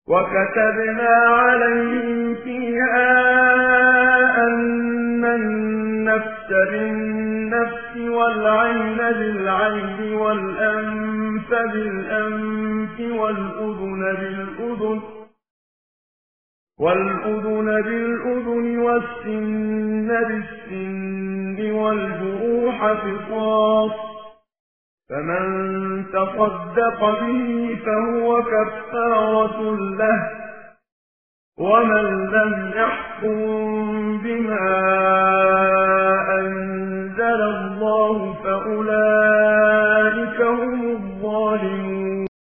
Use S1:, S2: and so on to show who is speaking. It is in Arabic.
S1: وكتبنا عليهم فيها أن النفس بالنفس والعين بالعين والأنف بالأنف والأذن بالأذن والسن بالسن والجروح قصاص، فمن تصدق به فهو كفارة له، ومن لم يحكم بما أنزل الله فأولئك